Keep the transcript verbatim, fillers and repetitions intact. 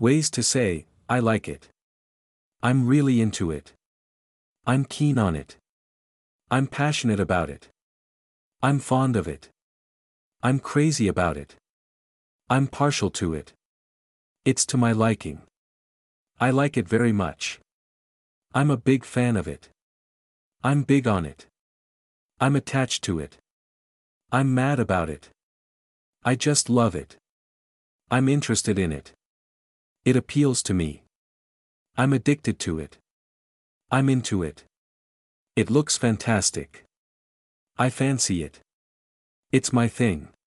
Ways to say, I like it. I'm really into it. I'm keen on it. I'm passionate about it. I'm fond of it. I'm crazy about it. I'm partial to it. It's to my liking. I like it very much. I'm a big fan of it. I'm big on it. I'm attached to it. I'm mad about it. I just love it. I'm interested in it. It appeals to me. I'm addicted to it. I'm into it. It looks fantastic. I fancy it. It's my thing.